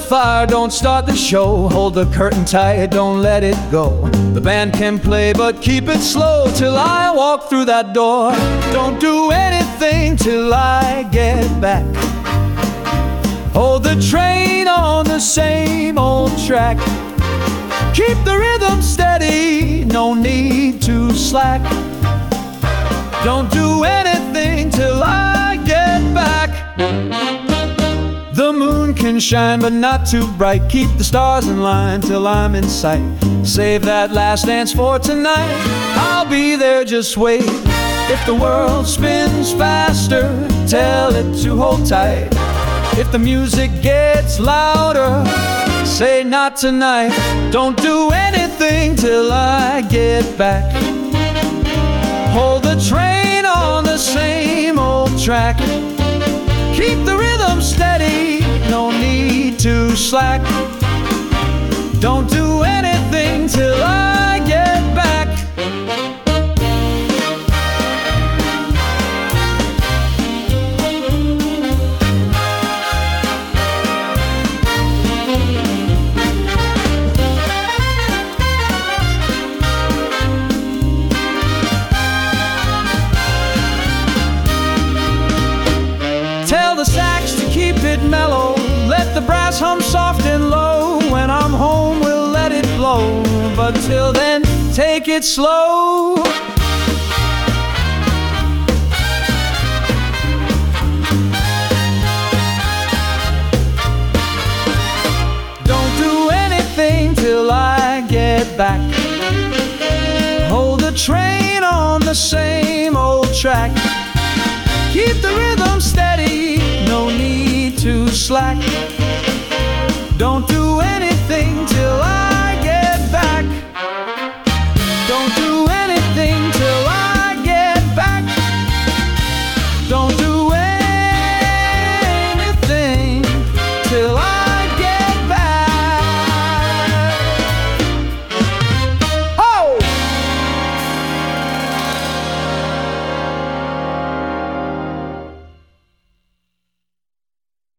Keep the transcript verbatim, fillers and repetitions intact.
fire, don't start the show. Hold the curtain tight, don't let it go. The band can play, but keep it slow till I walk through that door. Don't do anything till I get back. Hold the train on the same old track. Keep the rhythm steady, no need to slack. Don't do anything till I get back. The moon can shine, but not too bright. Keep the stars in line till I'm in sight. Save that last dance for tonight. I'll be there, just wait. If the world spins faster, tell it to hold tight. If the music gets louder, say not tonight. Don't do anything till I get back. Hold the train on the same old track. Keep the rhythm steady, no need to slack. Don't do anything till I get back. Tell the sax to keep it mellow. Let the brass hum soft and low. When I'm home, we'll let it blow. But till then, take it slow. Don't do anything till I get back. Hold the train on the same old track. Keep the rhythm steady, no need to slack.